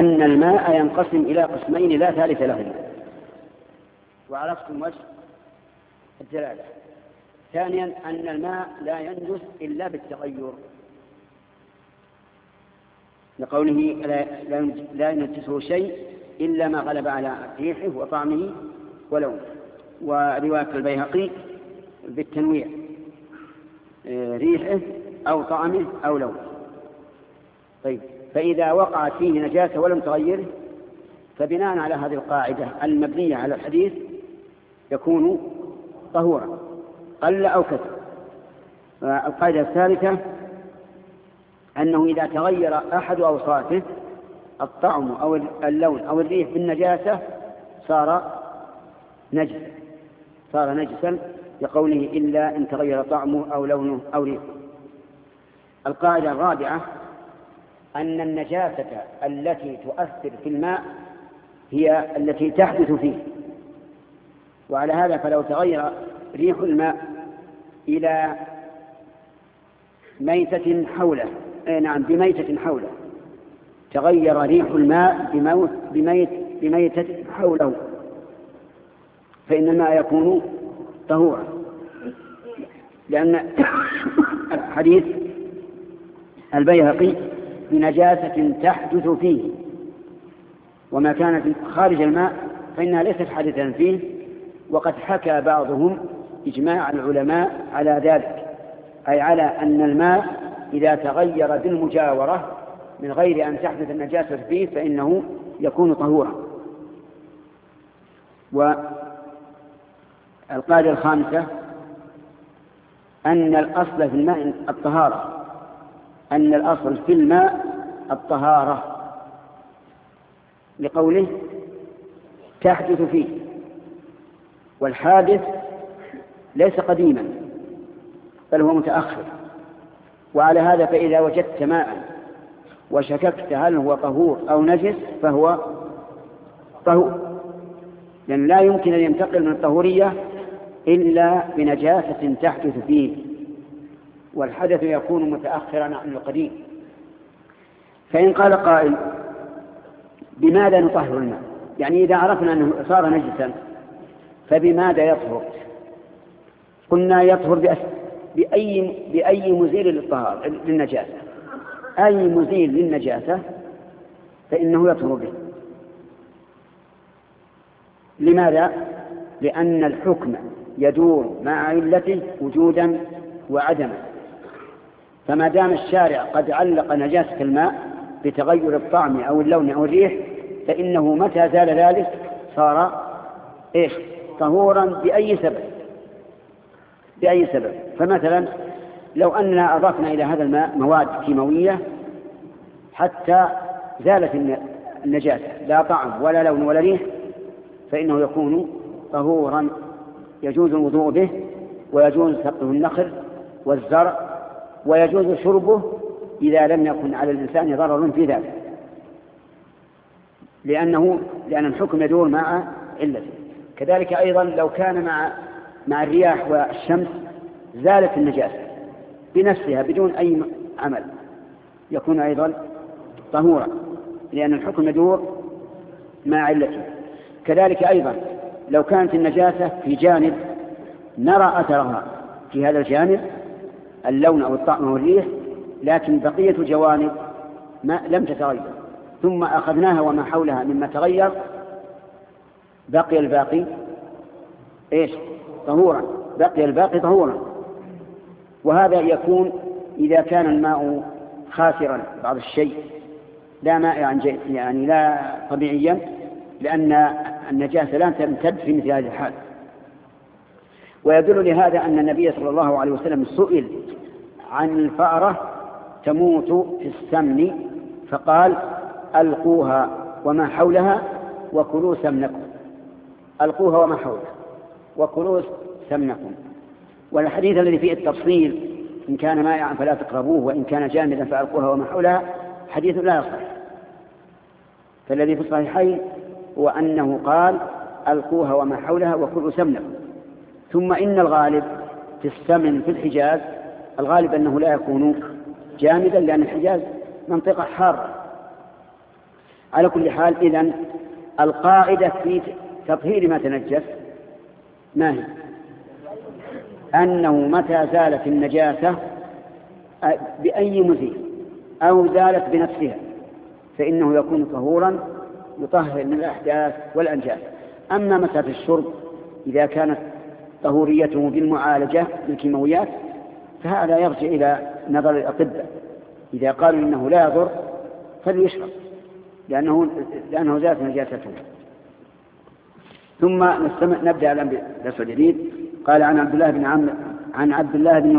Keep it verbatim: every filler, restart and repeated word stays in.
أن الماء ينقسم إلى قسمين لا ثالث لهما، وعرفتم وجه الدلالة. ثانيا أن الماء لا ينجس إلا بالتغير، لقوله لا ينجسه شيء إلا ما غلب على ريحه وطعمه ولونه. ورواية البيهقي بالتنويع، ريحه أو طعمه أو لونه. طيب، فإذا وقعت فيه نجاسة ولم تغيره فبناء على هذه القاعدة المبنية على الحديث يكون طهورا قل أو كثر. القاعدة الثالثة أنه إذا تغير أحد أوصافه الطعم أو اللون أو الريح بالنجاسة صار نجسا صار نجسا لقوله إلا إن تغير طعمه أو لونه أو ريحه. القاعدة الرابعة أن النجاسة التي تؤثر في الماء هي التي تحدث فيه، وعلى هذا فلو تغير ريح الماء إلى ميتة حوله أي نعم بميتة حوله تغير ريح الماء بموت بميت بميتة حوله فإن الماء يكون طهورا، لأن الحديث البيهقي بنجاسة تحدث فيه، وما كانت خارج الماء فإنها ليست حادثا فيه. وقد حكى بعضهم إجماع العلماء على ذلك، أي على أن الماء إذا تغير بالمجاورة من غير أن تحدث النجاسة فيه فإنه يكون طهورا. والقاعدة الخامسة أن الأصل في الماء الطهارة أن الأصل في الماء الطهارة لقوله تحدث فيه، والحادث ليس قديما بل هو متأخر. وعلى هذا فإذا وجدت ماء وشككت هل هو طهور أو نجس فهو طهور، لأن لا يمكن أن ينتقل من الطهورية إلا بنجاسة تحدث فيه، والحدث يكون متأخرا عن القديم. فإن قال قائل بماذا نطهر الماء؟ يعني إذا عرفنا أنه صار نجسا فبماذا يطهر؟ قلنا يطهر بأي, بأي مزيل للطهارة للنجاسة، أي مزيل للنجاسة فإنه يطهر به. لماذا؟ لأن الحكم يدور مع علته وجودا وعدما، فما دام الشارع قد علق نجاسة الماء بتغير الطعم أو اللون أو الريح فإنه متى زال ذلك صار إيش؟ طهورا بأي سبب بأي سبب. فمثلا لو أننا أضفنا إلى هذا الماء مواد كيماوية حتى زالت النجاسة لا طعم ولا لون ولا ريح فإنه يكون طهورا يجوز الوضوء به، ويجوز سقه النخل والزرع، ويجوز شربه إذا لم يكن على الإنسان ضرر في ذلك، لأنه لأن الحكم يدور مع علته. كذلك أيضا لو كان مع مع الرياح والشمس زالت النجاسة بنفسها بدون أي عمل يكون أيضا طهورا، لأن الحكم يدور مع علته. كذلك أيضا لو كانت النجاسة في جانب نرى أثرها في هذا الجانب اللون أو الطعم أو الريح، لكن بقية جوانب ما لم تتغير ثم أخذناها وما حولها مما تغير بقي الباقي إيش؟ طهورا، بقي الباقي طهورا. وهذا يكون إذا كان الماء خاسرا بعض الشيء لا ماء يعني لا طبيعيا، لأن النجاسة لا تمتد في مثل هذه الحال. ويدل لهذا أن النبي صلى الله عليه وسلم سئل عن الفأرة تموت في السمن فقال ألقوها وما حولها وكلوا سمنكم، ألقوها وما حولها وكلوا سمنكم. والحديث الذي فيه التفصيل إن كان مائعا فلا تقربوه وإن كان جامدا فألقوها وما حولها حديث لا يصح. فالذي في الصحيحين هو أنه قال ألقوها وما حولها وكلوا سمنكم. ثم إن الغالب في السمن في الحجاز الغالب أنه لا يكون جامدا، لأن الحجاز منطقة حارة. على كل حال إذن القاعدة في تطهير ما تنجس ما هي؟ أنه متى زالت النجاسة بأي مزيل أو زالت بنفسها فإنه يكون طهورا يطهر من الأحداث والأنجاس. أما مسألة الشرب إذا كانت طهوريته بالمعالجة بالكيماويات فهذا يرجع إلى نظر الأطباء، إذا قالوا إنه لا يضر فليشرب لأنه, لأنه زالت نجاسته. ثم نستمع نبدأ الآن بدرس جديد. قال عن عبد الله بن عمرو عن عبد الله بن